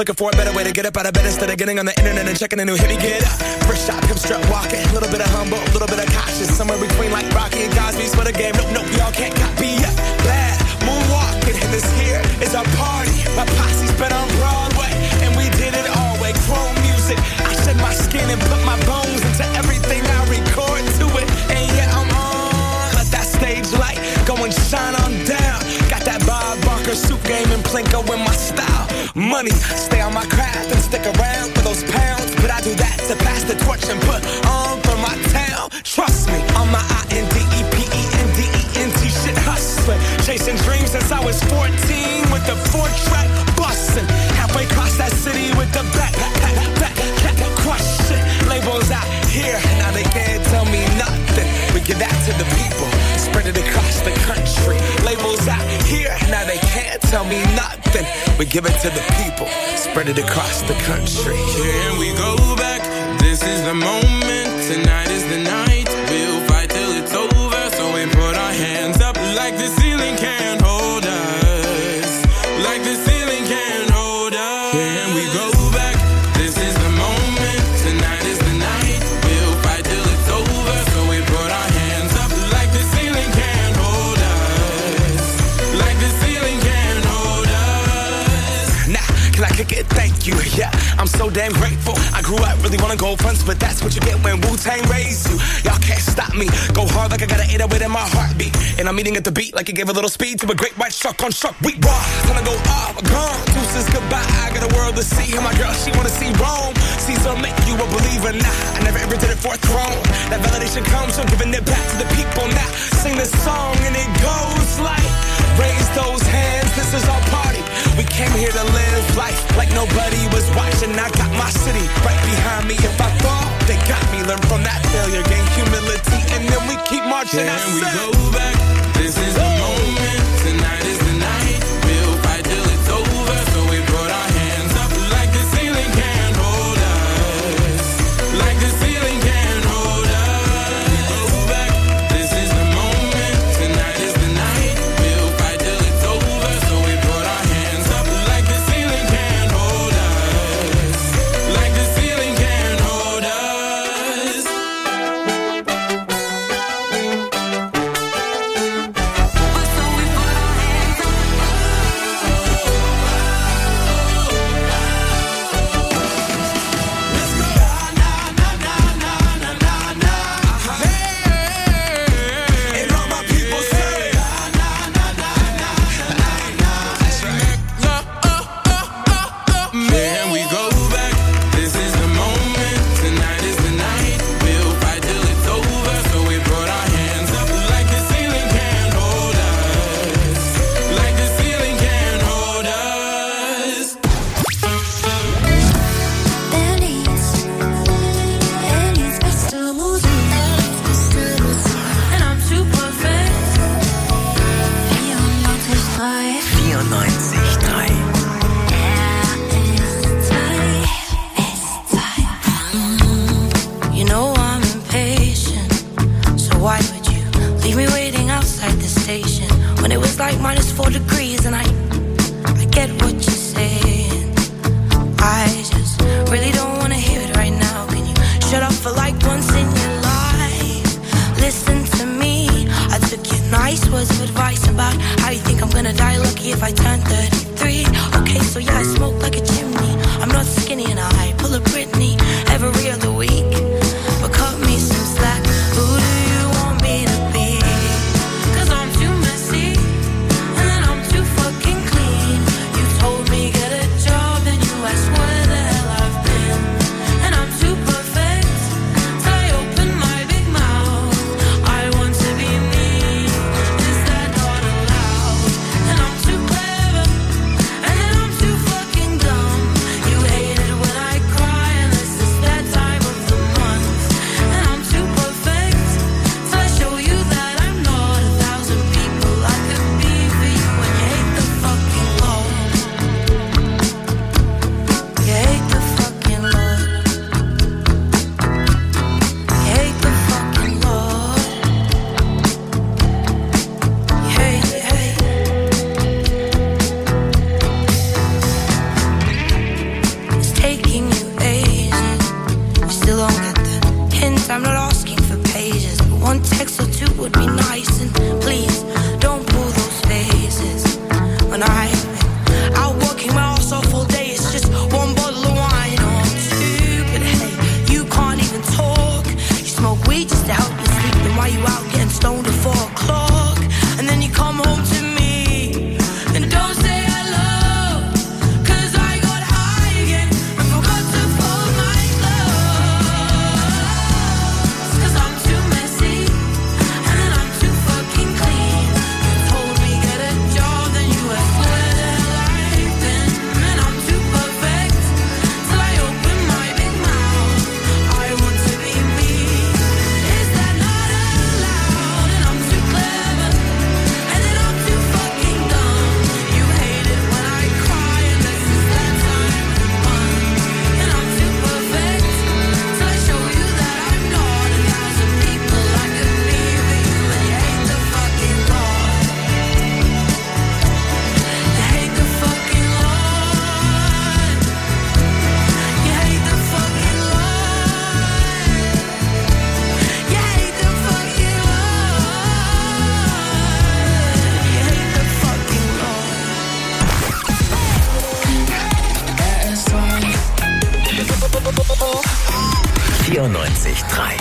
Looking for a better way to get up out of bed instead of getting on the internet and checking a new hit. Me get up, first shot, hip strut walking. A little bit of humble, a little bit of cautious. Somewhere between like Rocky and Cosby's for the game. Nope, y'all can't copy yet. Bad moonwalking, and this here is our party. My posse's been on Broadway, and we did it all way. Chrome music, I shed my skin and put my bones into everything I record to it. And yeah, I'm on. Let that stage light go and shine on down. Got that Bob Barker suit game and Plinko in my style. Money, stay on my craft and stick around for those pounds. But I do that to pass the torch and put on for my town. Trust me, on my INDEPENDENT shit hustling. Chasing dreams since I was 14 with the 4-track bustin'. Halfway across that city with the back crushing. Labels out here, now they can't tell me nothing. We give that to the people, spread it across the country. Labels out here, now they can't tell me nothing. We give it to the people, spread it across the country. Here we go back, this is the moment. Tonight is the night, we'll fight till it's over. So we put our hands up like the ceiling can't hold us. Like the ceiling can't hold us. Here we go back, this is the moment. Tonight is the night, we'll fight till it's over. So we put our hands up like the ceiling can't hold us. Like the ceiling can't hold us. Nah, can I kick it? Thank you, yeah, I'm so damn grateful. I grew up really wanna go fronts, but that's what you get when Wu-Tang raised you. Y'all can't stop me, go hard like I got an 808 in my heartbeat. And I'm eating at the beat like it gave a little speed to a great white shark on shark. We raw, gonna go off, gone. Deuces goodbye, I got a world to see. And my girl, she wanna see Rome. Caesar make you a believer, nah, I never ever did it for a throne. That validation comes from giving it back to the people. Now, sing this song and it goes like, raise those hands, this is our party. We came here to live life like nobody was watching. I got my city right behind me. If I fall, they got me. Learn from that failure, gain humility, and then we keep marching. Can we go back? This is the moment. Tonight is the night. We'll fight till it's over. So we put our hands up like the ceiling can't hold us. Like the ceiling can't hold us. We go back. This is the moment. Tonight is the night. We'll fight till it's over. So we put our hands up like the ceiling can't hold us. Like the ceiling can't hold us. 94.3.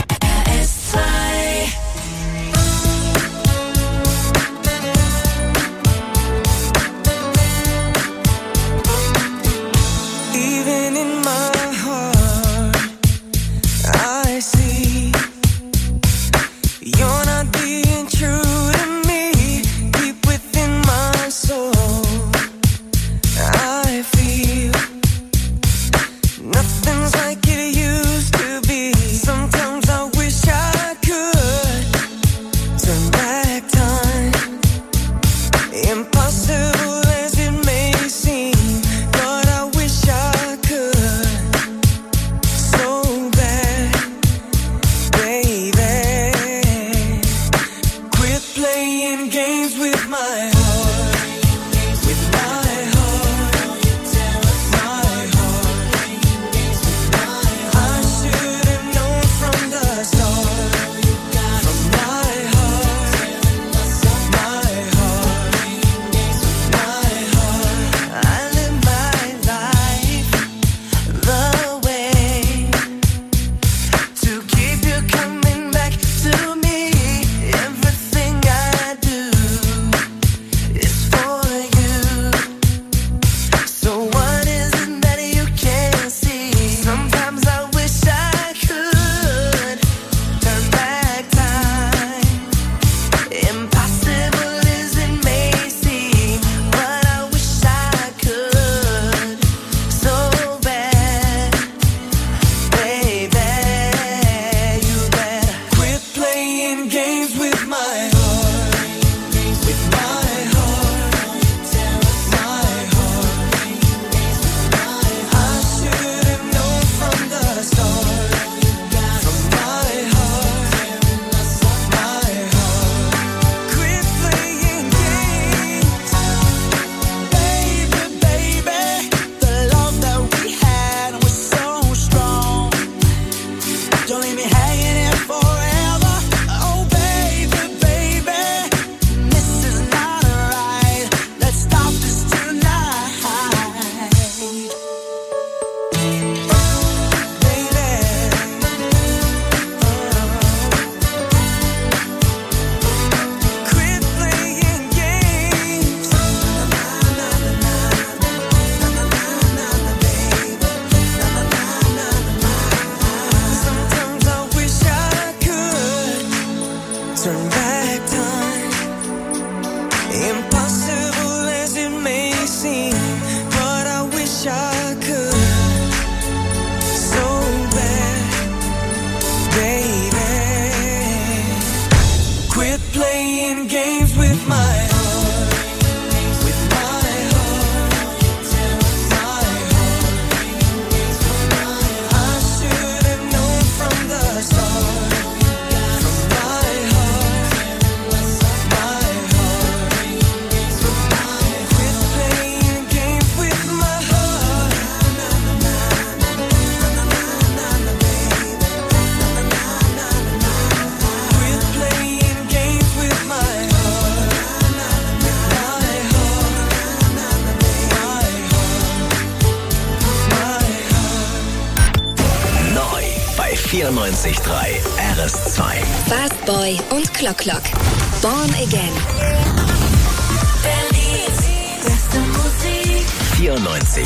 RS2. Fastboy und Clock. Born Again. 94.3.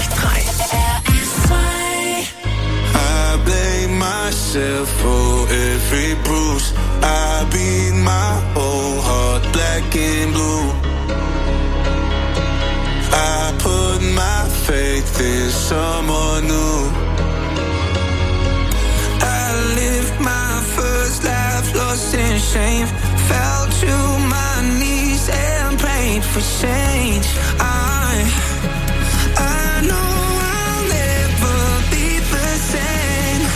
I blame myself for every bruise. I beat my whole heart black and blue. I put my faith in someone new. My first life lost in shame, fell to my knees and prayed for change. I know I'll never be the same.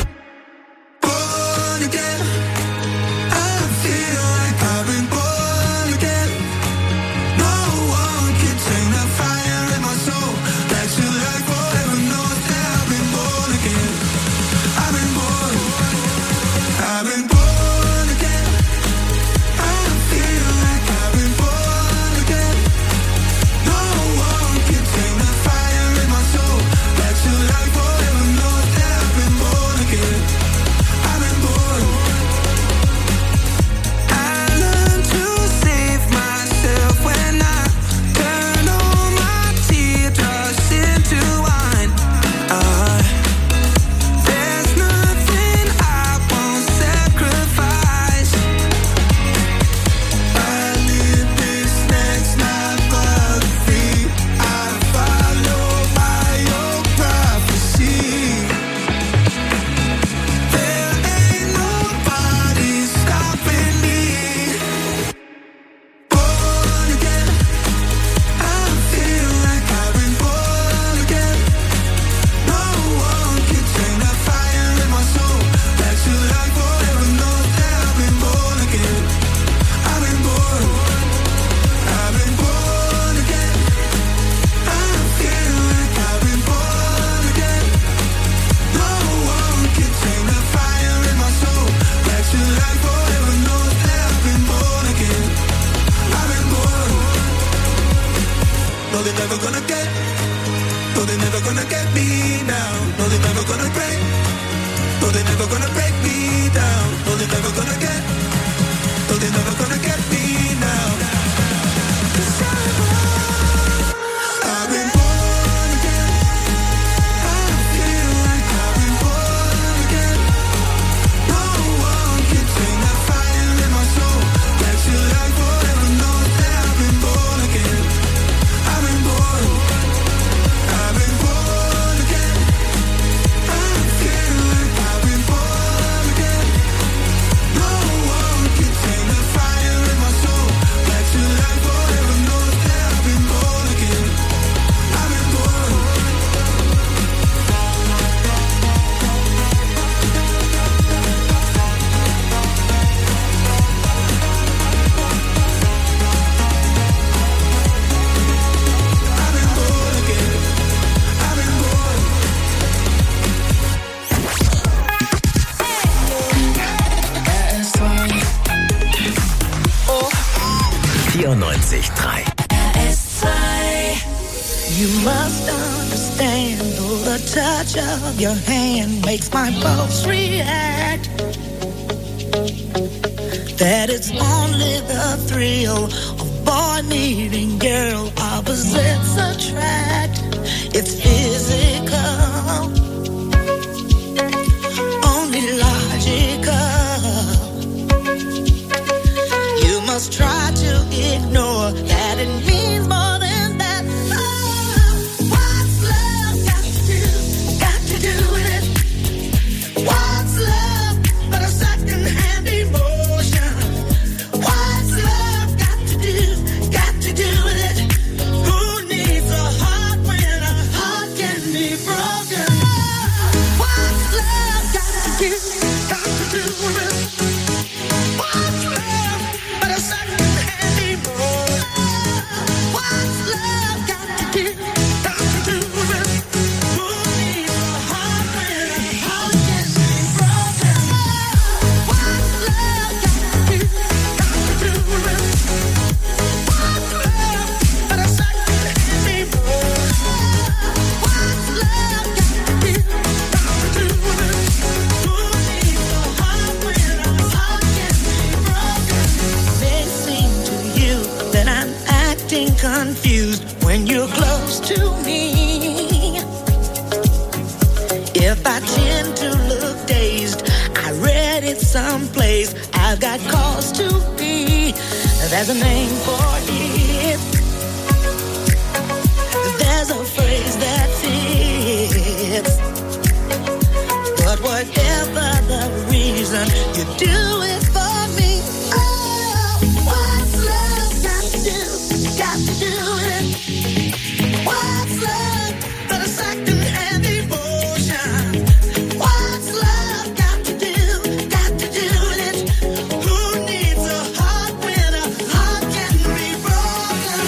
Born again, I feel like I've been born again. No one can take the fire in my soul. That's your life forever knows that I've been born again. I've been born. I've been born again. I feel like I've been born again. No one can take the fire in my gonna get me now. No, they're never gonna break. No, they're never gonna break me down. No, they're never gonna get. No, they're never gonna get me now. 'Cause I've been born again. I feel like I've been born again. No one can tame that fire in my soul. Back to life forever knows that I've been born again. I've been born. I've been born again. I feel like I've been born again. No one can tame the fire in my soul. Back to life forever knows that I've been born again. I've been born. I've been born again. I've been born. 94.3. You must understand, though the touch of your hand makes my pulse react, that it's only the thrill of boy meeting girl, opposites attract. It's physical, only logical. You must try to ignore that it means more than that. Oh, what's love got to do with it? What's love but a second-hand emotion? What's love got to do with it? Who needs a heart when a heart can be broken? What's love got to do with it? What's love but a second-hand emotion? What's love got to do with it? Who needs a heart when a heart can be broken? What's love got to do with it? What's love but a second-hand emotion? What's love got to do with it? Who needs a heart when a heart can be broken? May seem to you that I'm acting confused when you're close to me. If I tend to look dazed, I read it someplace. I've got cause to be. There's a name for it. There's a phrase that fits. But whatever the reason, you do it for me. Oh, what's love got to do with it? What's love but a second-hand emotion? What's love got to do with it? Who needs a heart when a heart can be broken?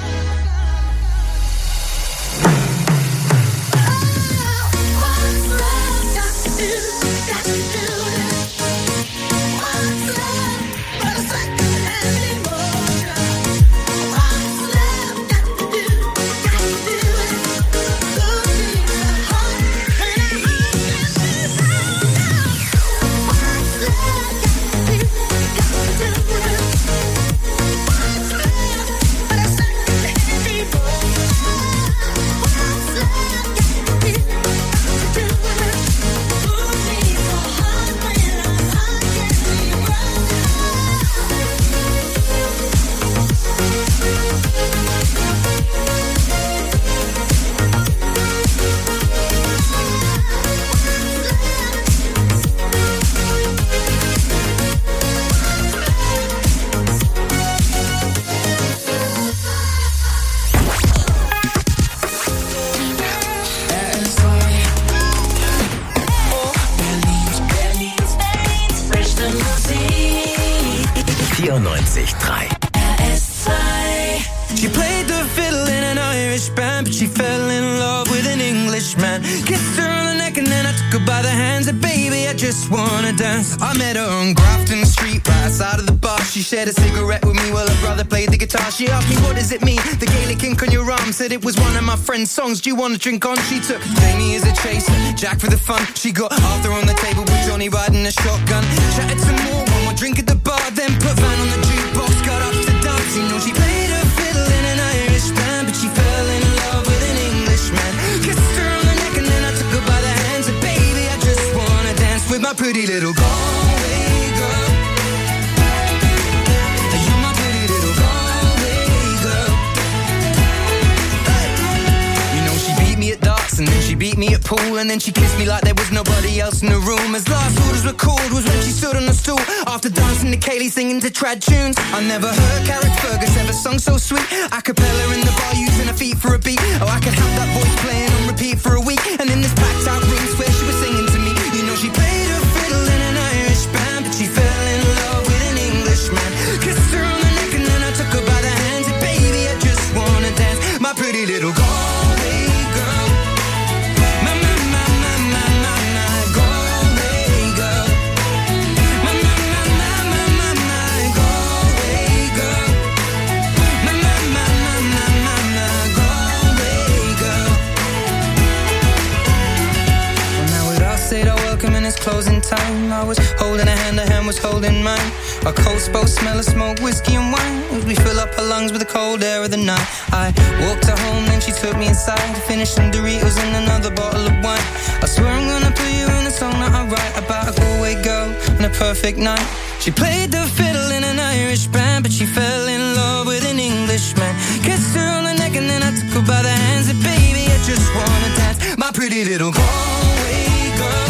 Oh, what's love got to do with it? What's love but a second-hand emotion? What's love got to do with it? Who needs a heart when a heart can be broken? What's love got to do with it? What's love but a second-hand emotion? What's love got to do with it? Who needs a heart when a heart can be Fresh the music. 94.3. She played the fiddle in an Irish band, but she fell in love with an Englishman. Kissed her on the neck and then I took her by the hands and baby, I just wanna dance. I met her on Grafton Street, right outside of the bar. She shared a cigarette with me while her brother played the guitar. She asked me, what does it mean? The Gaelic ink on your arm. Said it was one of my friend's songs. Do you want to drink on? She took Jamie as a chaser, Jack for the fun. She got Arthur on the table with Johnny riding a shotgun. Chatted some more, one more drink at the bar. Then put Van on the jukebox, got up to dance. You know she played her fiddle in an Irish band, but she fell in love with an Englishman. Kissed her on the neck and then I took her by the hands. And baby, I just wanna dance with my pretty little Galway girl. You're my pretty little Galway girl. Hey. You know she beat me at darts and then she beat me at pool, and then she kissed me like there was nobody else in the room. As last orders were called was when she stood on the stool after dancing to Kaylee singing to trad tunes. I never heard Carrick Fergus ever sung so sweet. A cappella in the bar using her feet for a beat. Oh, I could have that voice playing on repeat for a week. And in this packed out room where she was singing to me. You know she played her fiddle in an Irish band, but she fell in love with an Englishman. Kissed her on the neck and then I took her by the hands. And baby, I just wanna dance, my pretty little Galway girl. My Galway girl. My Galway girl. My Galway girl. Well, now with us said our welcome and it's closing time, I was holding a hand was holding mine. Our coats both smell of smoke, whiskey and wine, as we fill up her lungs with the cold air of the night. I walked her home, then she took me inside to finish some Doritos and another bottle of wine. I swear I'm gonna put you in a song that I write about a Galway girl and a perfect night. She played the fiddle in an Irish band, but she fell in love with an Englishman. Kissed her on the neck and then I took her by the hands. And baby, I just wanna dance, my pretty little Galway girl.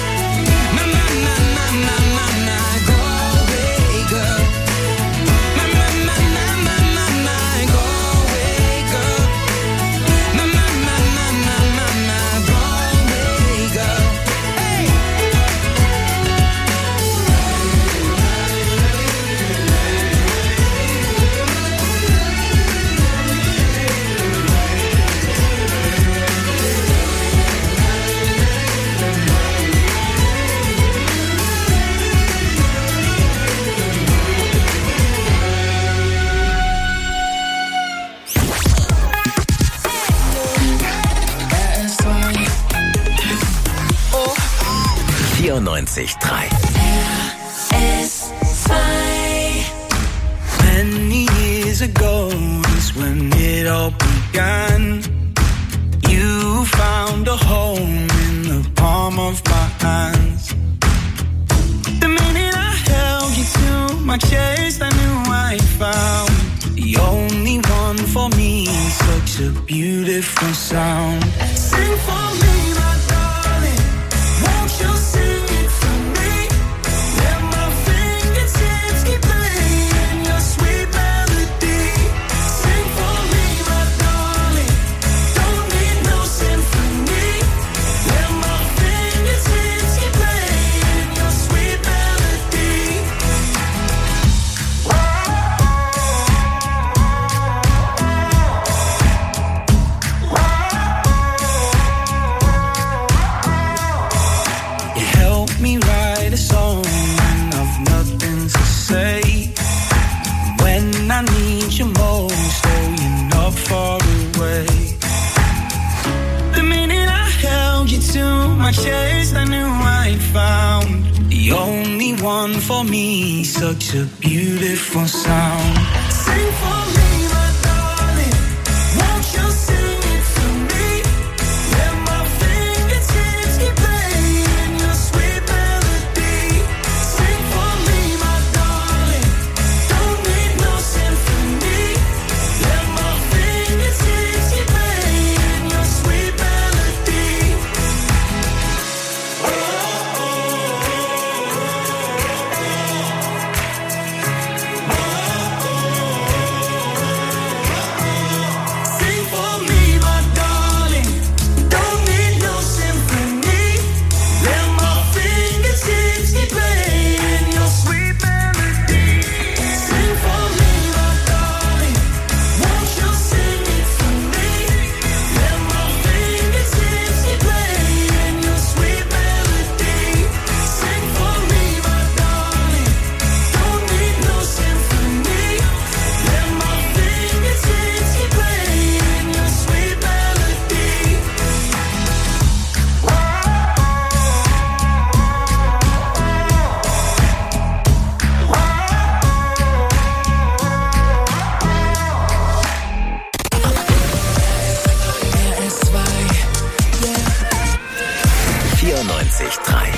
Many years ago is when it all began. You found a home in the palm of my hands. The minute I held you to my chest, I knew I found the only one for me. Such a beautiful sound. Sing for me, my darling. Won't you sing it for me? Let my fingertips keep playing your sweet melody. Sing for me, my darling. Don't need no symphony. Let my fingertips keep playing your sweet melody. You help me write a song when I've nothing to say. When I need you most, oh, you're not far away. The minute I held you to my chest, I knew I'd found the only one for me. Such a beautiful sound. Sing for me, my darling. Won't you sing it for me? Let my fingertips keep playing your sweet melody. Sing for me, my darling. Don't need no symphony. Let my fingertips keep playing your sweet melody. 94.3.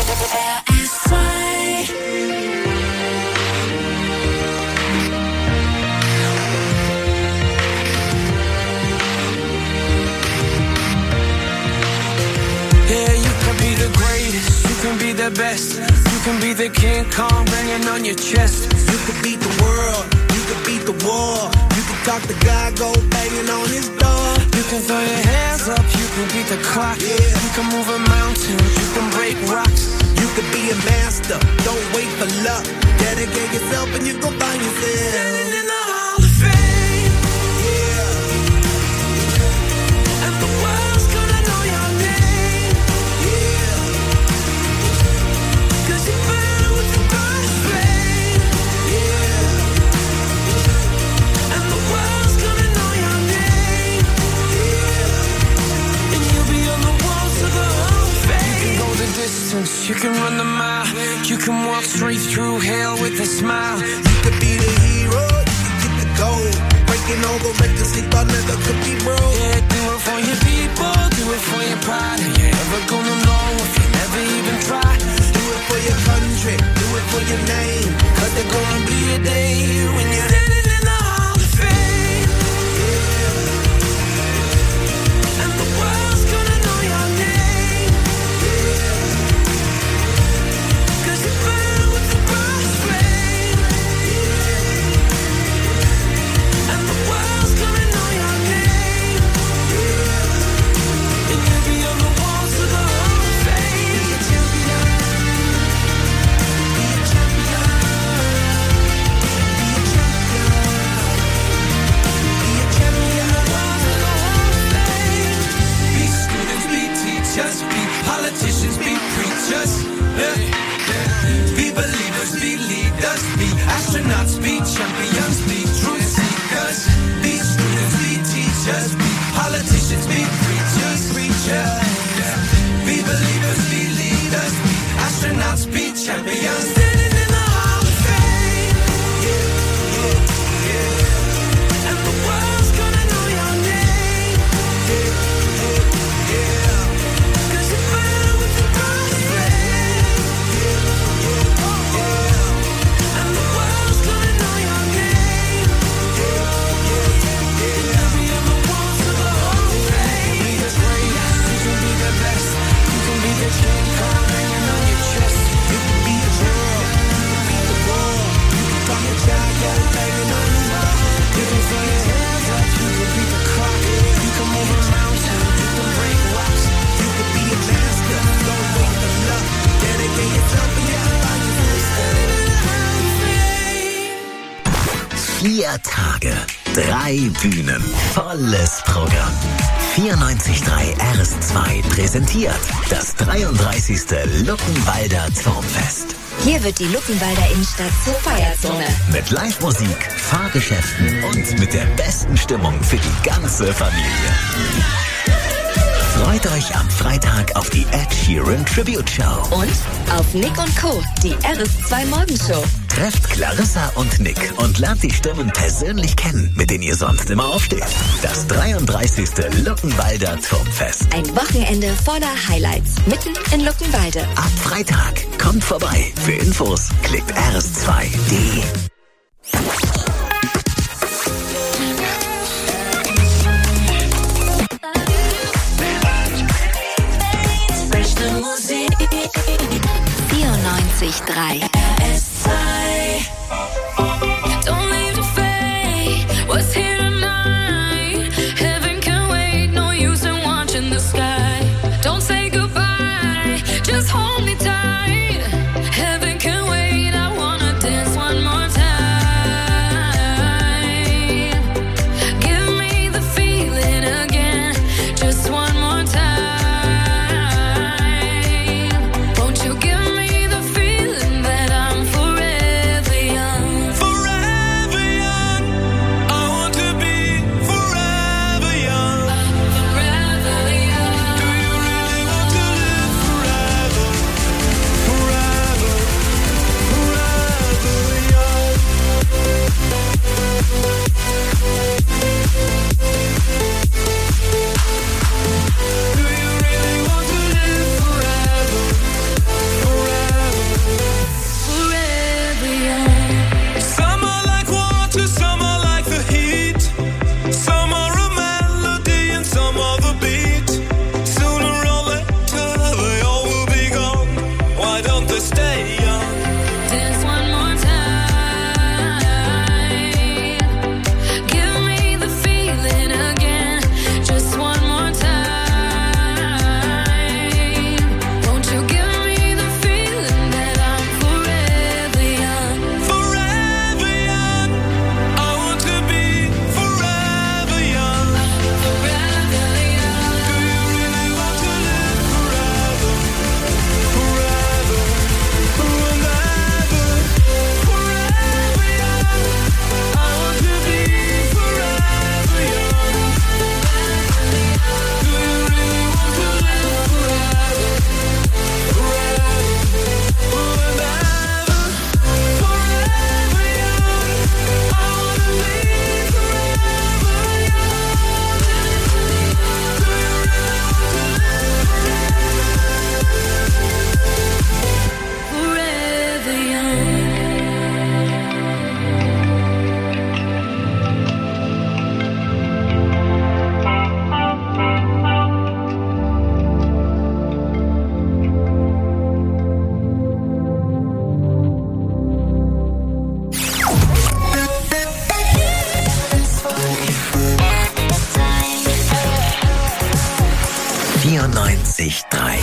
Yeah, you can be the greatest, you can be the best, you can be the King Kong banging on your chest. You could beat the world, you could beat the war. You could talk to God, go banging on his door. You can throw your hands up, you can beat the clock. Yeah. You can move a mountain, you can break rocks. You could be a master, don't wait for luck. Dedicate yourself and you go find yourself. Standing in the Hall of Fame, Yeah, and the world's gonna know your name. yeah, 'Cause you burn with the brightest flame, yeah, and the world's gonna know your name. And you'll be on the walls of the Hall of Fame. You can go the distance, you can run the mile, you can walk straight through hell with a smile. You could be the hero, you could get the gold. Breaking all the records they thought never could be broke. Yeah, do it for your people, do it for your pride. And you're never gonna know if you never even try. Do it for your country, do it for your name. 'Cause there's gonna be a day when you're standing in the Hall of Fame, and the world's gonna know your name. 'Cause you burn with the brightest flame, and the world's gonna know your name. And you'll be on the walls of the Hall of Fame. Be a champion, be a champion, be a champion, be a champion. The walls of the Hall of Fame. Be students, be teachers, be politicians, be preachers. Yeah. Be believers, be leaders, be astronauts, be champions, be truth seekers. Be students, be teachers, be politicians, be preachers, preachers. Be believers, be leaders, be astronauts, be champions. Standing in the Hall of Fame, and the world's gonna know your name. 'Cause you burn with the brightest flame, and the world's gonna know your name. You'll be on the walls of the Hall of Fame. You can be the greatest, you can be the best, you can be the King Kong hanging on your chest. You could be the world, you could beat the war. You could talk to God, go banging on his door. You can throw your hands up, you can beat the clock. You can move a mountain, you can break rocks. You could be a master, don't wait for luck. Dedicate yourself and you go find yourself. Standing in the Hall of Fame. 4 Tage, 3 Bühnen, volles Programm. 94.3 RS2 präsentiert das 33. Luckenwalder Turmfest. Hier wird die Luckenwalder Innenstadt zur Feierzone. Mit Live-Musik, Fahrgeschäften und mit der besten Stimmung für die ganze Familie. Freut euch am Freitag auf die Ed Sheeran Tribute Show. Und auf Nick und Co., die RS2 Morgenshow. Trefft Clarissa und Nick und lernt die Stimmen persönlich kennen, mit denen ihr sonst immer aufsteht. Das 33. Luckenwalder Turmfest. Ein Wochenende voller Highlights, mitten in Luckenwalde. Ab Freitag. Kommt vorbei. Für Infos klickt rs2.de. Beste Musik. 94.3 RS2. Don't leave the fate. What's here tonight? Heaven can wait. No use in watching the sky. Don't say goodbye. Just hold me tight. Heaven can wait. I wanna dance one more time. Give me the feeling again. Just one more time. Won't you give me the feeling that I'm forever young? Forever young. I want to be forever young. Forever young. Do you 94.3.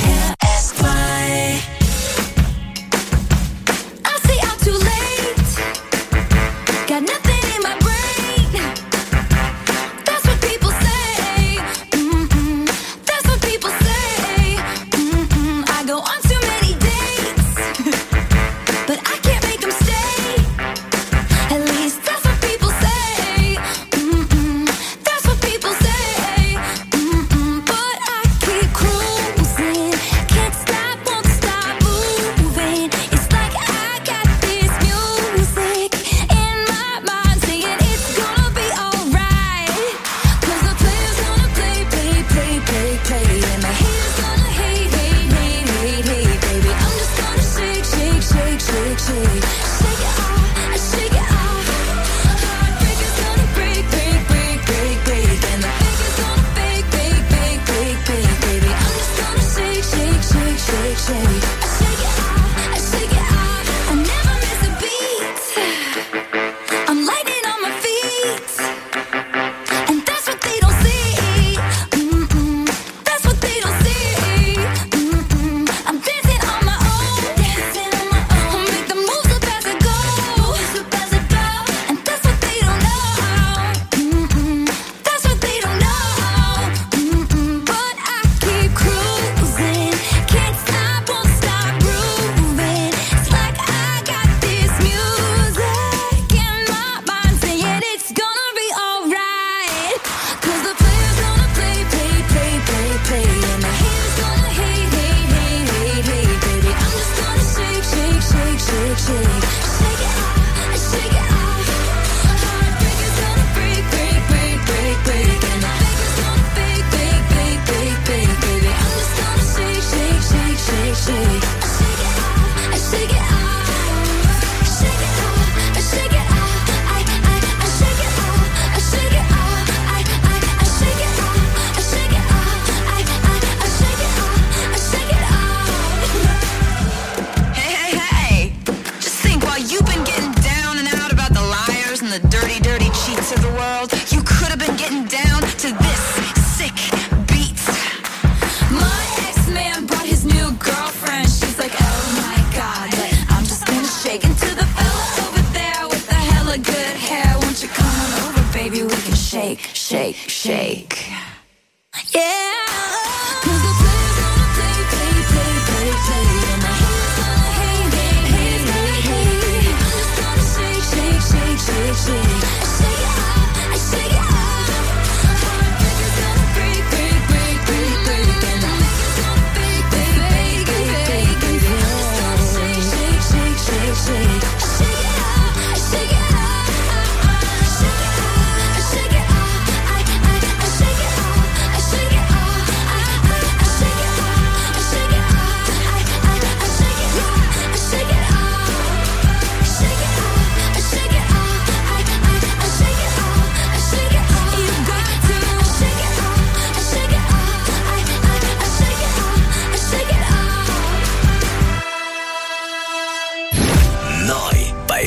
Bei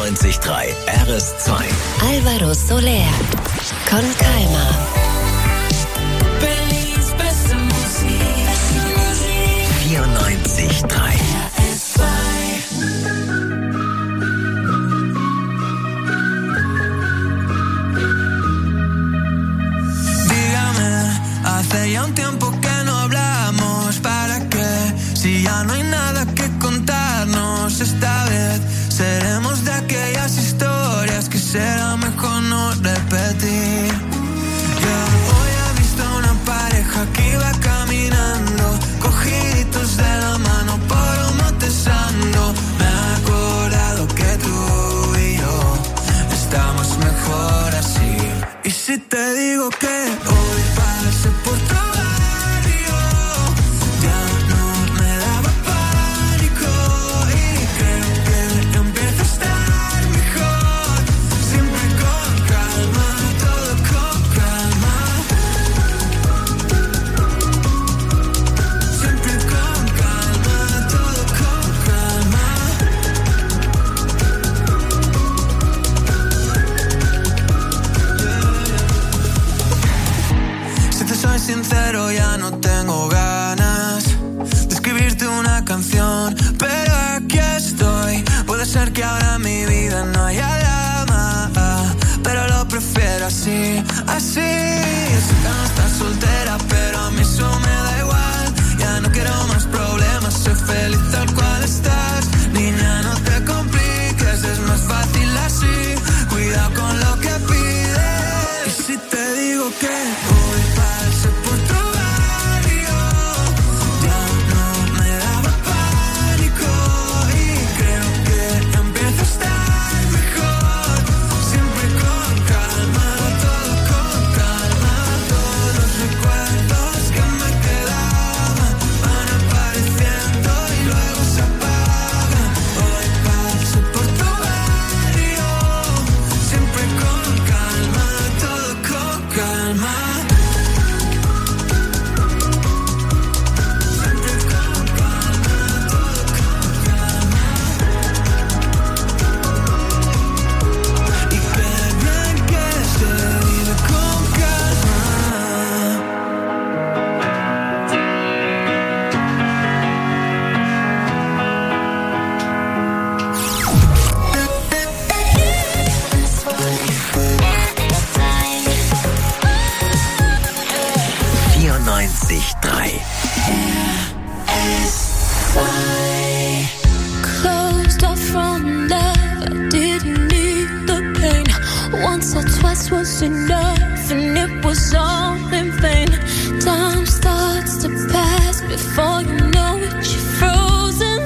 94.3 RS2. Alvaro Soler. Con calma. Berlins beste Musik. 94.3 Dígame, hace ya un tiempo que no hablamos. ¿Para qué? Si ya no hay nada que contarnos. Esta vez seremos de aquellas historias que será mejor no repetir. Yo hoy he visto a una pareja que iba caminando, cogiditos de la mano por un motesando. Me he acordado que tú y yo estamos mejor así. Y si te digo que hoy pasé por tu barrio, ya no me daba pánico. Y creo que empiezo a estar mejor, siempre con calma. enough and it was all in vain. Time starts to pass before you know it, you're frozen.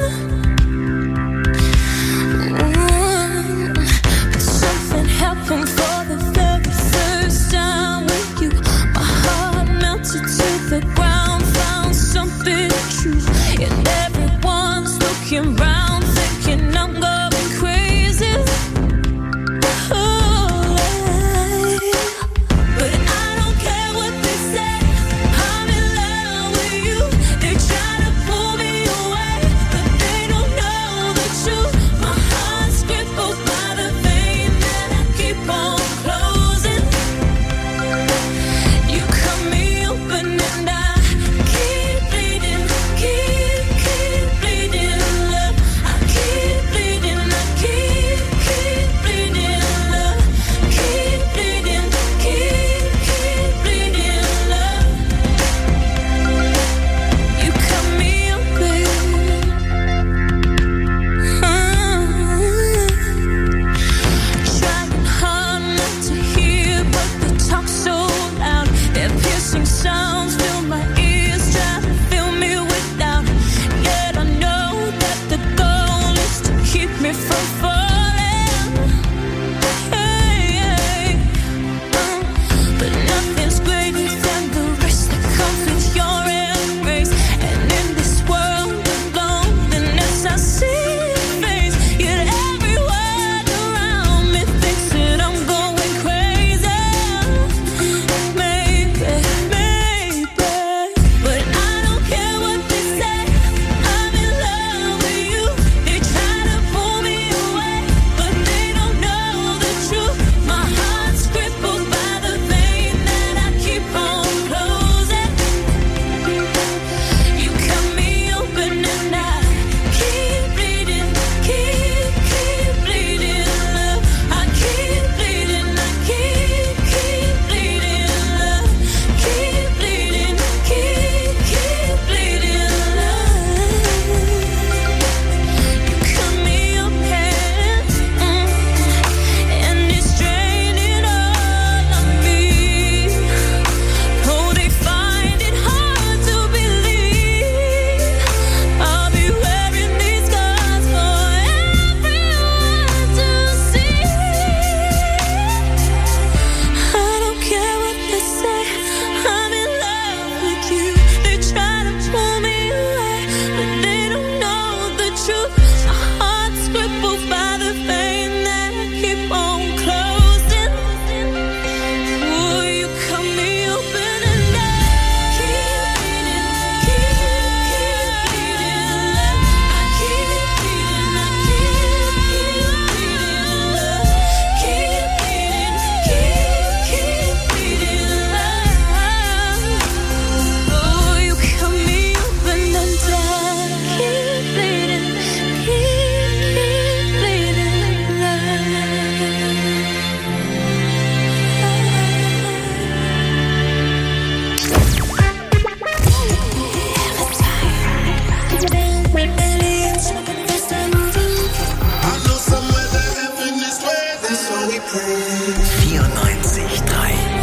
But something happened for the very first time with you. My heart melted to the ground, found something true, and everyone's looking round, thinking I'm going crazy. But I don't care what they say, I'm in love with you. They try to pull me away, but they don't know the truth. My heart's crippled by the vein that I keep on closing. You cut me open and I keep bleeding, keep bleeding, love. I keep bleeding, I keep bleeding, love. Keep bleeding, keep bleeding, love. You cut me open. Trying hard not to hear, but the talk's so loud. Their piercing sounds fill my ears, try to fill me with doubt. Yet I know that the goal is to keep me from falling. Hey, but nothing's greater than the rest that comes with your embrace. And in this world of loneliness, I see your face. Yet everyone around me thinks that I'm going crazy. Maybe, but I don't care what they say. I'm in love with you. They try to pull me away, but they don't know the truth. My heart's crippled by the vein that I keep on closing. You cut me open and I keep bleeding, keep bleeding, love. I keep bleeding, I keep bleeding, love. Keep bleeding, keep bleeding, love. You cut me open, and it's draining all of me. Oh, they find it hard to believe I'll be wearing these scars for everyone to see. I don't care what they say, I'm in love with you. They try to pull me away, but they don't know the truth. My heart's crippled by the vein that I keep on closing. Oh, you cut me open and I keep bleeding, love. I keep bleeding, I keep bleeding, love. Keep bleeding, love. Oh, you cut me open and I keep bleeding, I know somewhere that heaven is waiting, so we pray. 94.3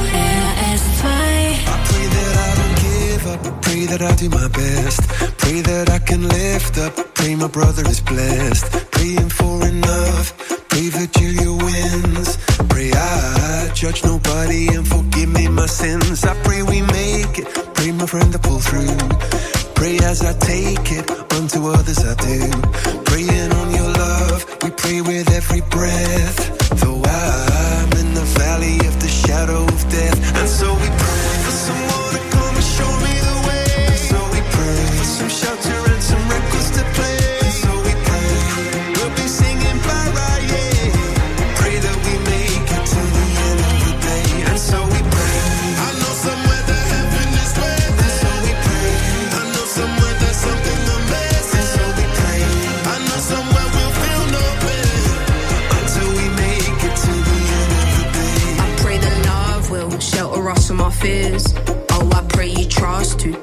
I pray that I don't give up. I pray that I do my best. Pray that I can lift up. Pray my brother is blessed. Praying for enough. Pray Virgilia wins. Pray I judge nobody and forgive me my sins. I pray we make it. Pray my friend to pull through. Pray as I take it. Unto others I do. Praying on your love. We pray with every breath. Though I'm in the valley of the shadow of death. And so we pray for someone to come and show me the way. And so we pray for some shelter and some records to play. And so we pray we'll be singing bye, yeah. Pray that we make it to the end of the day. And so we pray. I know somewhere that heaven is waiting. And so we pray. I know somewhere there's something amazing. And so we pray. I know somewhere we'll feel no pain until we make it to the end of the day. I pray that love will shelter us from our fears. Oh, I pray you trust to let me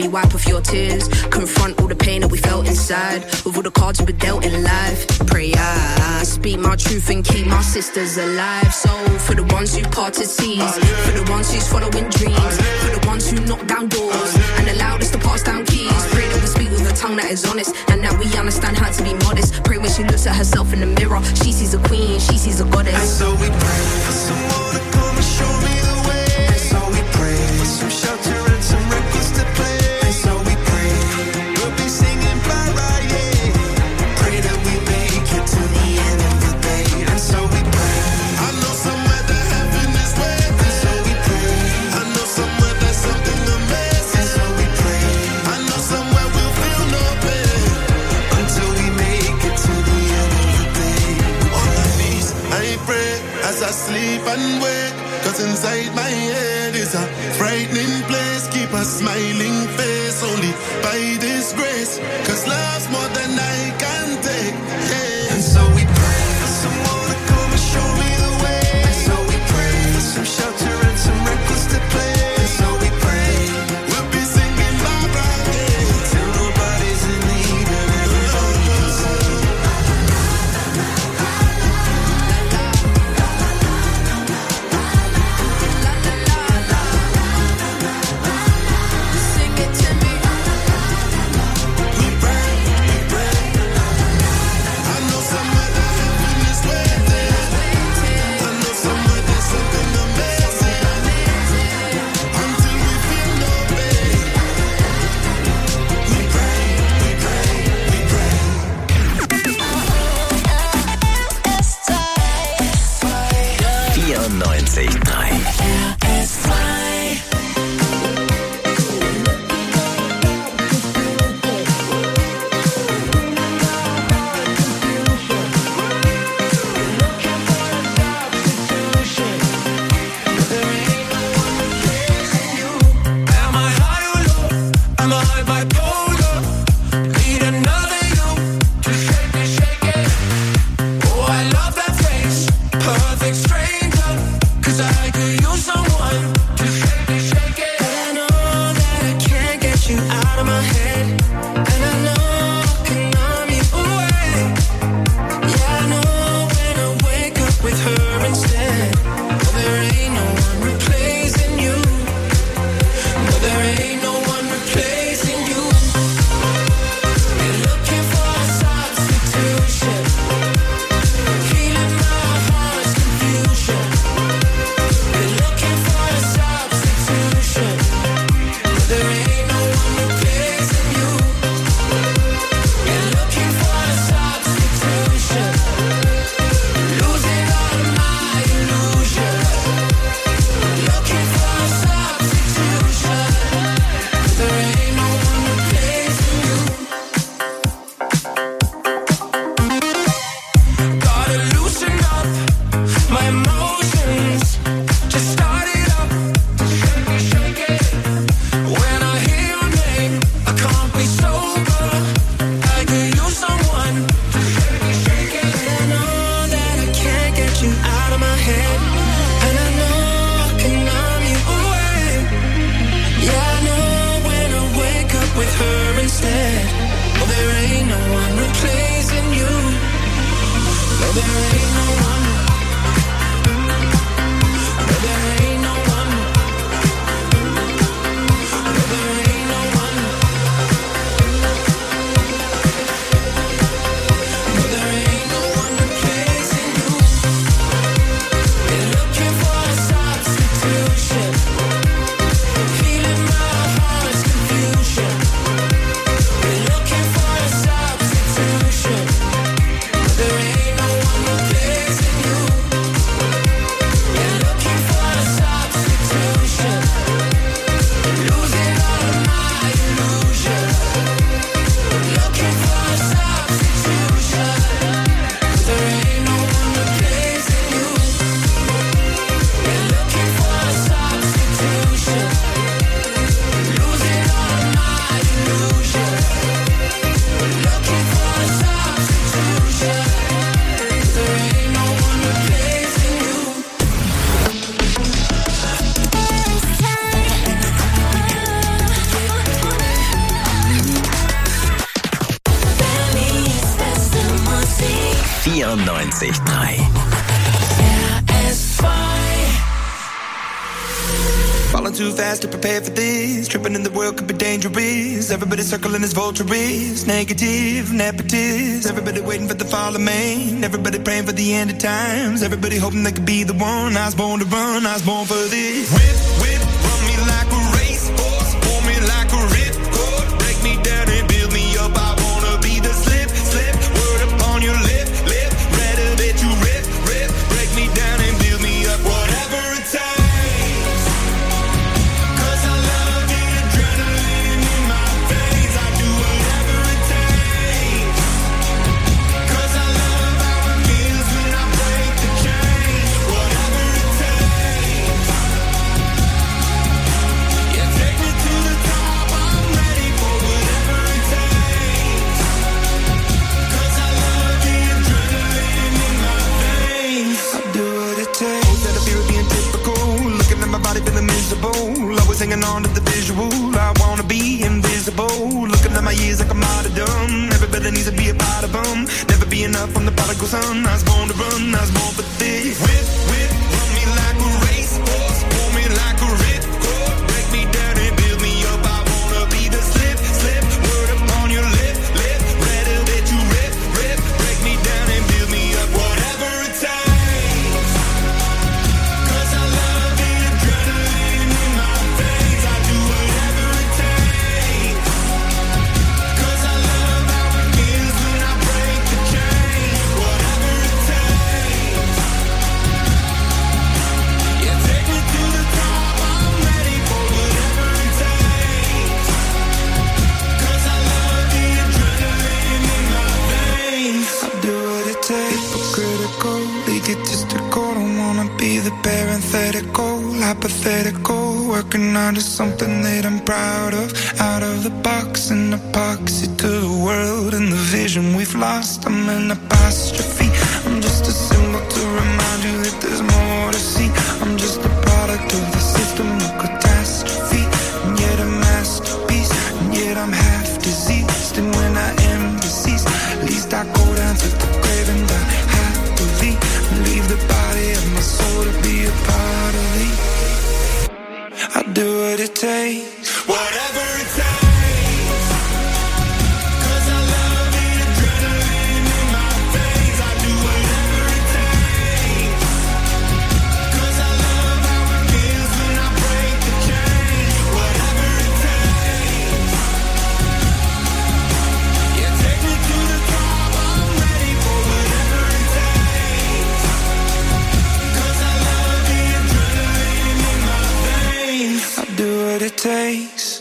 me wipe off your tears. Confront all the pain that we felt inside. With all the cards we were dealt in life. Pray I speak my truth and keep my sisters alive. So for the ones who parted seas, for the ones who's following dreams, for the ones who knock down doors and allowed us to pass down keys. Pray that we speak with a tongue that is honest and that we understand how to be modest. Pray when she looks at herself in the mirror, she sees a queen, she sees a goddess. And so we pray for someone to come and show me the way. And so we pray for some shelter and some records to play. And so we pray we'll be singing bye bye, yeah. Pray that we make it to the end of the day. And so we pray. I know somewhere that heaven is waiting. And so we pray. I know somewhere there's something amazing. And so we pray. I know somewhere we'll feel no pain until we make it to the end of the day. On my knees, I pray as I sleep and wake. Cause inside my head is a frightening place. Keep a smiling face only by this grace. Cause love's more than I can take, yeah. And so we pray for someone to come and show me the way. And so we pray for some shelter and some records to play. And so we pray we'll be singing bye bye, yeah, till nobody's in need and everybody can sing. Sing it to me. We pray, we pray. I know somewhere that heaven is waiting. I know somewhere there's something amazing. Until we feel no pain. We pray, we pray, we pray. 94.3 Am I high or low? Am I bipolar? Need another you to shake it. Oh, I love that face, perfect stranger. 'Cause I could use someone to shake it. But I know that I can't get you out of my head. And I know I can numb you away. Yeah, I know when I wake up with her instead. Well, there ain't no one replacing you. No, there ain't no one replacing you. You're looking for a substitution, healing my heart's confusion. You're looking for a substitution. No, there ain't no one replacing you. You're looking for a substitution, losing all of my illusion. Looking for a substitution. There ain't no one replacing you. Gotta loosen up my emotions. Just start it up. Shake it. When I hear your name, I can't be sober. I could use someone to shake it. I know that I can't get you out of my head. And I know I can numb you away. Yeah, I know when I wake up with her instead. Oh, there ain't no one replacing you. No, there ain't no one. No, there ain't no one. No, there ain't no one. 94,3. Falling too fast to prepare for this. Tripping in the world could be dangerous. Everybody circling as vultures. Negative, nepotist. Everybody waiting for the fall of man. Everybody praying for the end of times. Everybody hoping they could be the one. I was born to run, I was born for this. Whip, whip, run me like a racehorse. Pull me like a ripcord. Break me down and build me up. I wanna be the slip, slip. Word upon your lip, lip. Rather that you rip, rip. Break me down and build me up. Whatever it takes. Always hanging on to the visual. I wanna be invisible. Looking at my years like I'm out of dumb. Everybody needs to be a part of them. Never be enough from the prodigal son. I was born to run, I was born for this. Whip, whip, run me like a racehorse. Pull me like a ripcord. Break me down and build me up. I wanna be the slip, slip. Word upon your lip, lip. Rather that you rip, rip. Break me down and build me up. Whatever it takes. Hypothetical, working on just something that I'm proud of. Out of the box, an epoxy to the world and the vision we've lost. I'm an apostrophe. I'm just a symbol to remind you that there's more to see. I'm just a product of the system of catastrophe, and yet a masterpiece, and yet I'm half diseased. And when I am deceased, at least I go down to the grave and die happily, and leave the body of my soul to be a part of me. I do what it takes, whatever it takes. Cause I love the adrenaline in my veins. I do whatever it takes. Cause I love how it feels when I break the chain. Whatever it takes. Yeah, take me to the top. I'm ready for whatever it takes. Cause I love the adrenaline in my veins. I do what it takes.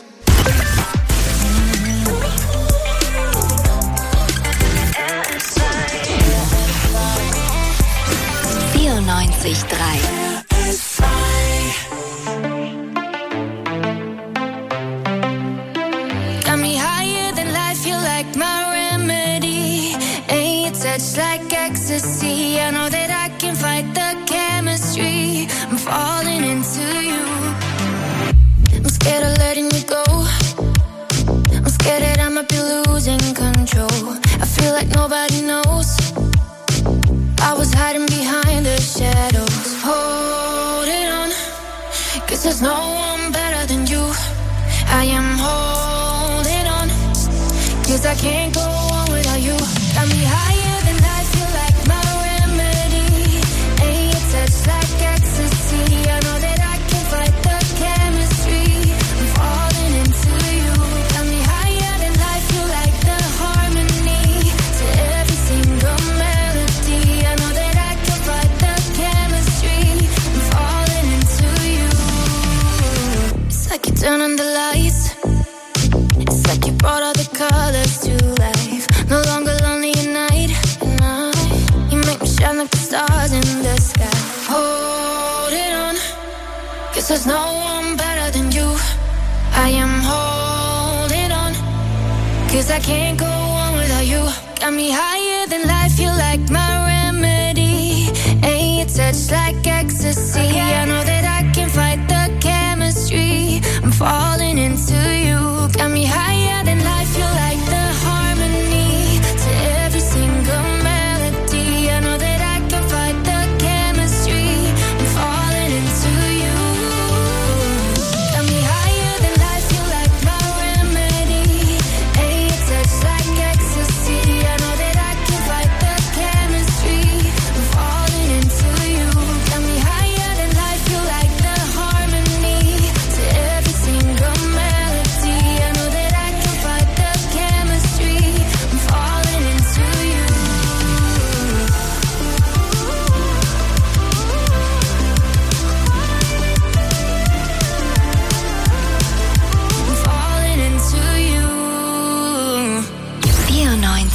Got me higher than life, you're like my remedy. And your touch like ecstasy. I know that I can fight the chemistry. I'm falling into you. I'm scared of letting you go. I'm scared that I might be losing control. I feel like nobody knows. I was hiding behind the shadows. Holding on, 'cause there's no one better than you. I am holding on, 'cause I can't go on without you. Got me higher than life, you're like my remedy. And your touch like ecstasy. I know that I can fight the chemistry. I'm falling into you. Got me higher than life, you're like the harmony to every single melody. I know that I can fight the chemistry. I'm falling into you. It's like you turn on the lights. It's like you brought all the colors to life. No longer lonely at night. You make me shine like the stars in the sky. Holding on, 'cause there's no one better than you. I am holding on, 'cause I can't go on without you. Got me higher than life, you're like my remedy. And your touch like ecstasy. I know that I can fight the chemistry. I'm falling into you. Got me higher than life, you're like the harmony to every single melody. I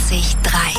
94.3.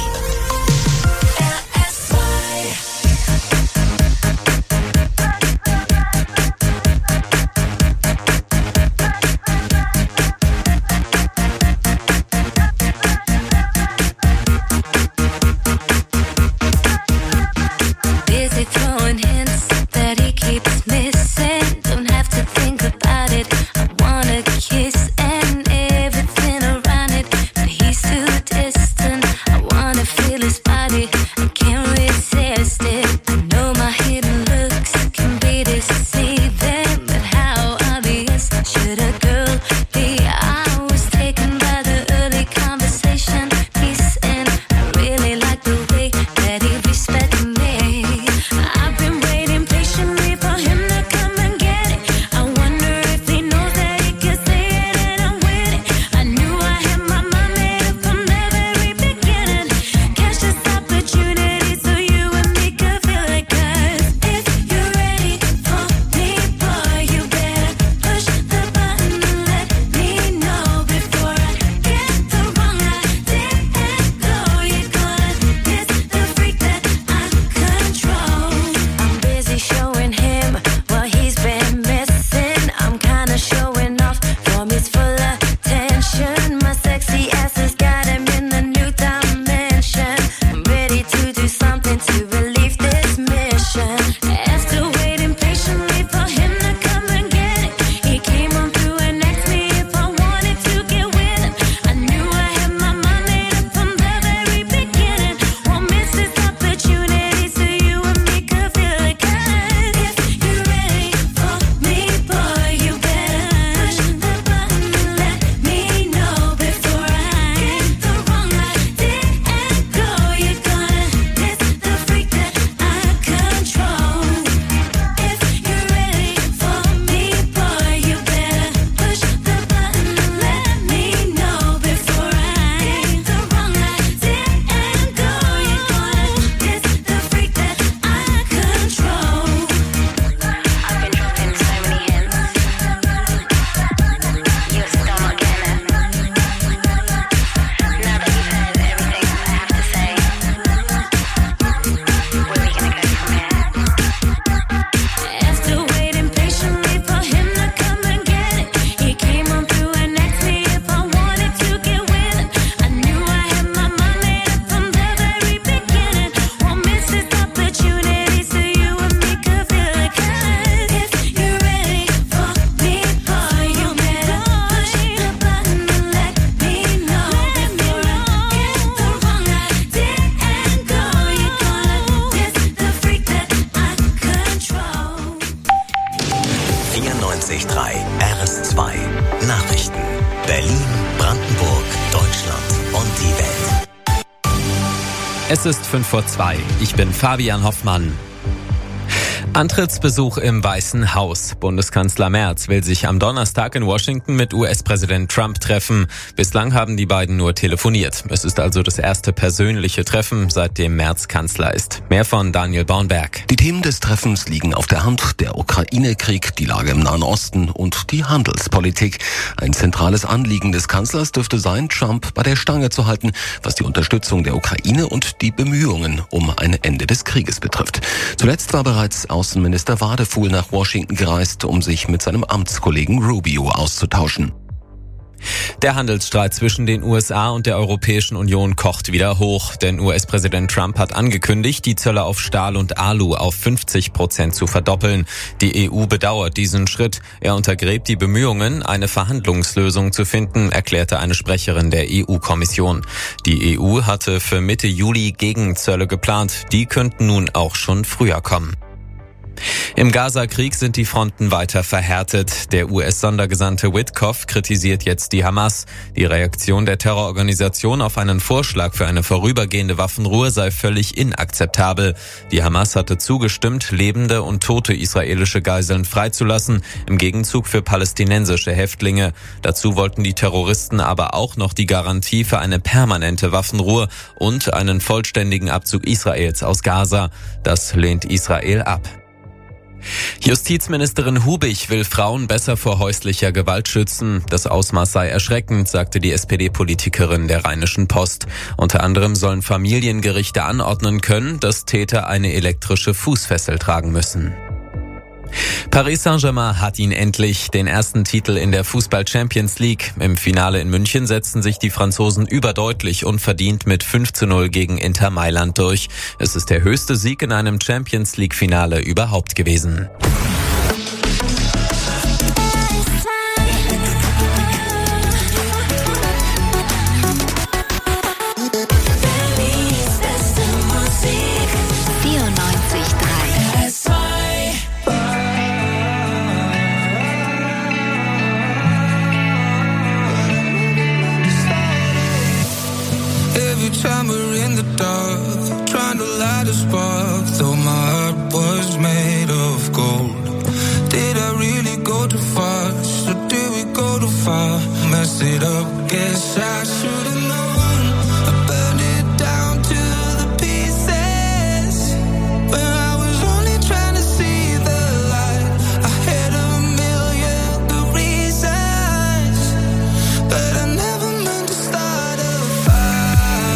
Busy throwing hints that he keeps missing. Don't have to think about it. I wanna kiss and everything around it, but he's too distant. I wanna feel his body. I can't resist it. I know my hidden looks can be deceiving, but how obvious should a girl be? I was taken by the early conversation piece, and I really like the way that he respects me. I've been waiting patiently for him to come and get it. I wonder if he knows that he can say it and I'm with it. I knew I had my mind made up from the very beginning. Catch this opportunity so you and me could feel it. 'Cause if you're ready for me, boy, you better push the button and let me know before I get the wrong idea and go. You're gonna miss the freak that I control. I'm busy showing him what he's been missing. I'm kinda showing off from his full attention. My sexy ass has got him in a new dimension. I'm ready to do something to relieve this mission. After waiting patiently for him to come and get it, he came on through and asked me if I wanted to get with him. I knew I had my mind made up from the very beginning. Won't miss this opportunity so you and me could feel it. 'Cause if you're ready for me, boy, you better push the button and let me know before I get the wrong idea and go. You're gonna miss the freak that I control. If you're ready for me, boy, you better push the button and let me know before I get the wrong idea and go. You're gonna miss the freak that I control. I've been dropping so many hints. You're still not getting it. Now that you've heard everything I have to say, where are we gonna go from here? After waiting patiently for him to come and get it, he came on through and asked me if I wanted to get with him. I knew I had my mind made up from the very beginning. Won't miss this opportunity so you and me could feel it. 'Cause if you're ready for me, boy, you better push the button and let me know before I get the wrong idea and go. You're gonna miss the freak that I control. 94.3 RS2 Nachrichten. Berlin, Brandenburg, Deutschland und die Welt. Es ist 5:02. Ich bin Fabian Hoffmann. Antrittsbesuch im Weißen Haus. Bundeskanzler Merz will sich am Donnerstag in Washington mit US-Präsident Trump treffen. Bislang haben die beiden nur telefoniert. Es ist also das erste persönliche Treffen, seitdem Merz Kanzler ist. Mehr von Daniel Baunberg. Die Themen des Treffens liegen auf der Hand: der Ukraine-Krieg, die Lage im Nahen Osten und die Handelspolitik. Ein zentrales Anliegen des Kanzlers dürfte sein, Trump bei der Stange zu halten, was die Unterstützung der Ukraine und die Bemühungen um ein Ende des Krieges betrifft. Zuletzt war bereits Außenminister Wadefuhl nach Washington gereist, um sich mit seinem Amtskollegen Rubio auszutauschen. Der Handelsstreit zwischen den USA und der Europäischen Union kocht wieder hoch, denn US-Präsident Trump hat angekündigt, die Zölle auf Stahl und Alu auf 50% zu verdoppeln. Die EU bedauert diesen Schritt. Er untergräbt die Bemühungen, eine Verhandlungslösung zu finden, erklärte eine Sprecherin der EU-Kommission. Die EU hatte für Mitte Juli Gegenzölle geplant. Die könnten nun auch schon früher kommen. Im Gaza-Krieg sind die Fronten weiter verhärtet. Der US-Sondergesandte Witkoff kritisiert jetzt die Hamas. Die Reaktion der Terrororganisation auf einen Vorschlag für eine vorübergehende Waffenruhe sei völlig inakzeptabel. Die Hamas hatte zugestimmt, lebende und tote israelische Geiseln freizulassen, im Gegenzug für palästinensische Häftlinge. Dazu wollten die Terroristen aber auch noch die Garantie für eine permanente Waffenruhe und einen vollständigen Abzug Israels aus Gaza. Das lehnt Israel ab. Justizministerin Hubig will Frauen besser vor häuslicher Gewalt schützen. Das Ausmaß sei erschreckend, sagte die SPD-Politikerin der Rheinischen Post. Unter anderem sollen Familiengerichte anordnen können, dass Täter eine elektrische Fußfessel tragen müssen. Paris Saint-Germain hat ihn endlich, den ersten Titel in der Fußball-Champions League. Im Finale in München setzten sich die Franzosen überdeutlich und verdient mit 5:0 gegen Inter Mailand durch. Es ist der höchste Sieg in einem Champions League-Finale überhaupt gewesen. Every time we're in the dark, trying to light a spark, though my heart was made of gold. Did I really go too fast, or did we go too far? Messed it up, guess I should've known. I burned it down to the pieces, when I was only trying to see the light. I had a million good reasons, but I never meant to start a fire.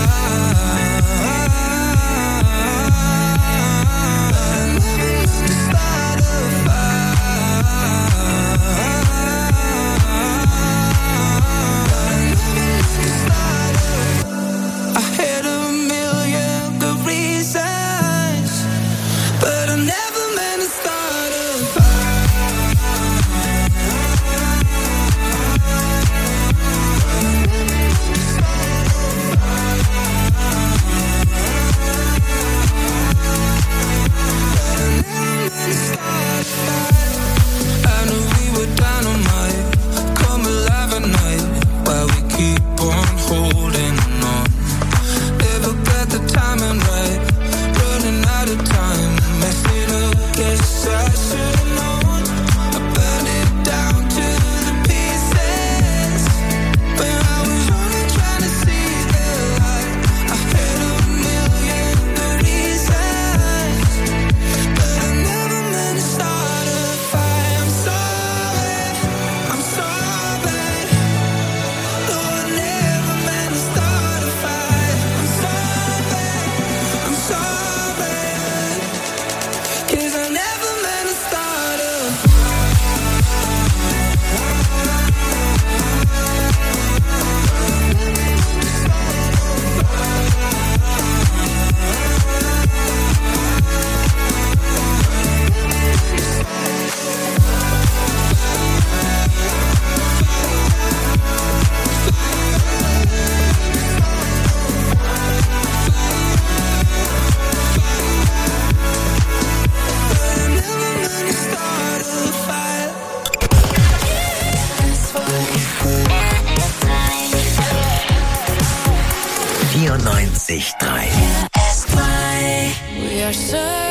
We are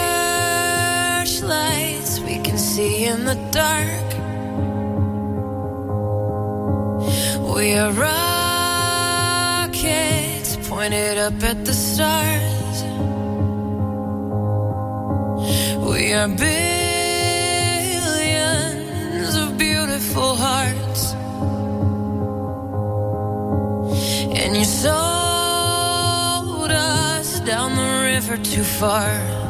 searchlights we can see in the dark. We are rockets pointed up at the stars. We are billions of beautiful hearts. And you sold us down the river too far.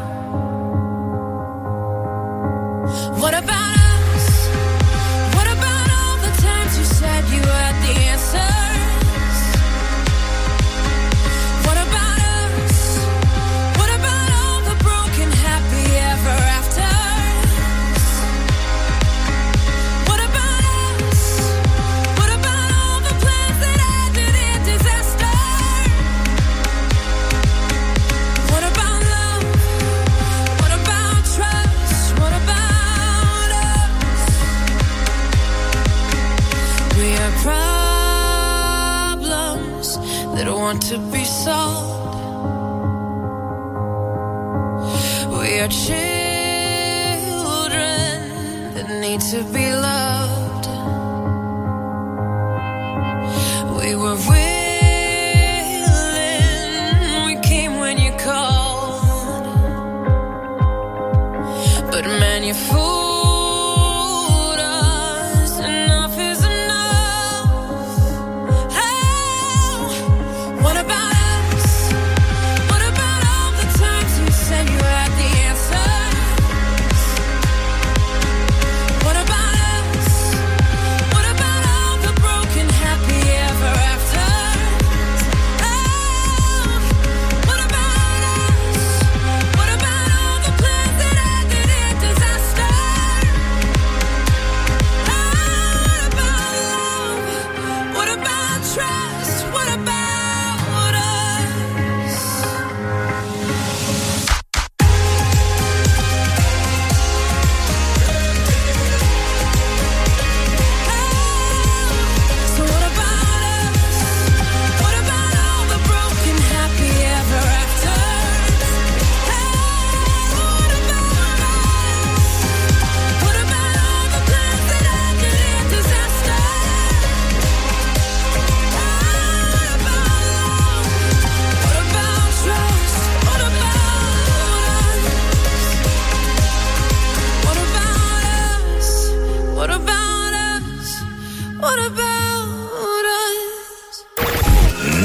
What about us? What about all the times you said you had the answers? What about us? What about all the broken happy ever afters? What about us? What about all the plans that ended in disaster? What about love? What about trust? What about we are problems that want to be solved. We are children that need to be loved. We were willing, we came when you called. But man, you fool.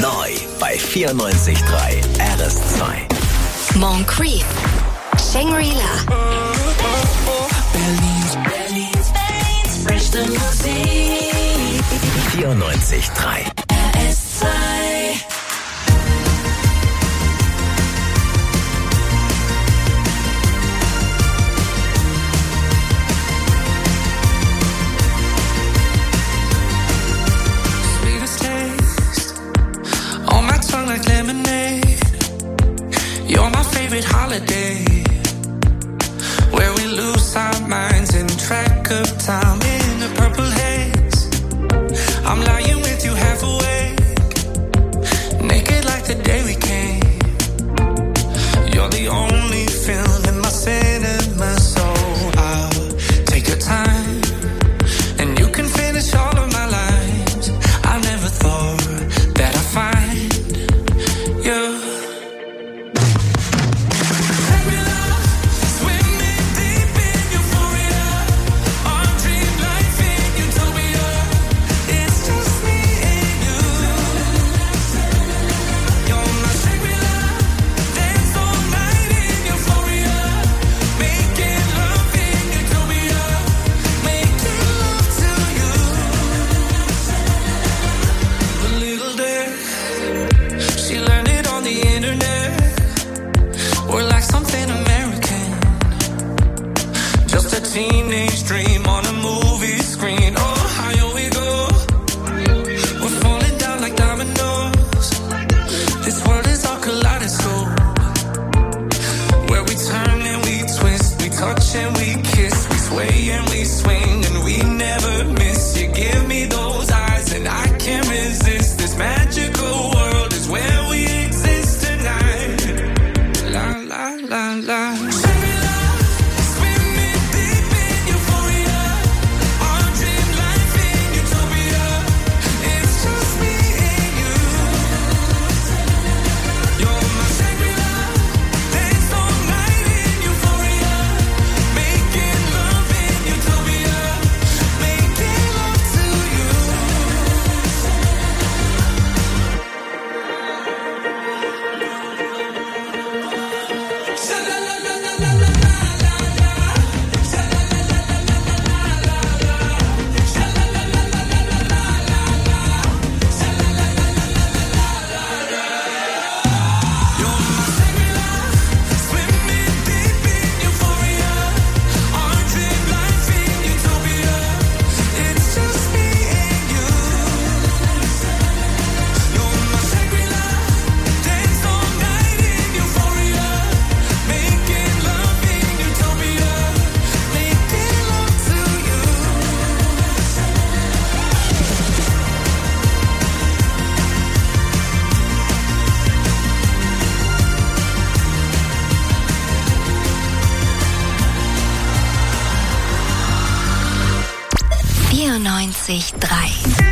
Neu bei 94.3 RS2. Moncrief. Shangri-La. Berlin's frischste Musik. 94.3 RS2. Sweetest taste on my tongue like lemonade. You're my favorite holiday, where we lose our minds in track of time in a purple haze. I'm lying with you half awake, naked like the day we came. You're the only film in my cinema, so I'll take your time, and you can finish all of my lines. I never thought that I'd find you. Teenage dream on a movie screen. Oh, higher we go. We're falling down like dominoes. This world is our kaleidoscope, where we turn and we twist, we touch and we kiss, we sway and we swing, and we never miss. You give me those eyes and I can't resist. This magical world is where we exist tonight. La la la la. drei.